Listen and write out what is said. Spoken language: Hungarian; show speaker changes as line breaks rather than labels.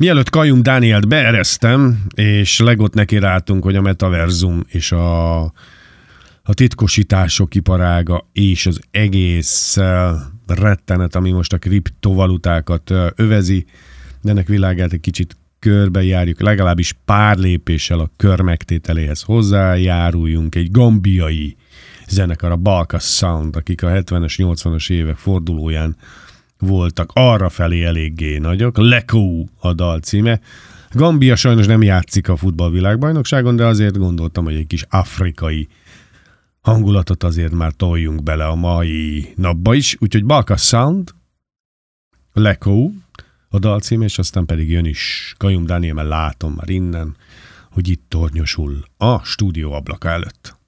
Mielőtt Kajum Dánielt beeresztem, és Legót nekiráltunk, hogy a metaverzum és a titkosítások iparága és az egész rettenet, ami most a kriptovalutákat övezi, de ennek világát egy kicsit körbejárjuk, legalábbis pár lépéssel a kör megtételéhez hozzájáruljunk. Egy gambiai zenekar, a Balkas Sound, akik a 70-es, 80-as évek fordulóján voltak arra felé eléggé nagyok. Lekó a dal címe. Gambia sajnos nem játszik a futballvilágbajnokságon, de azért gondoltam, hogy egy kis afrikai hangulatot azért már toljunk bele a mai napba is. Úgyhogy Balkas Sound, Lekó a dal címe, és aztán pedig jön is Kajum Dániel, mert látom már innen, hogy itt tornyosul a stúdió ablaka előtt.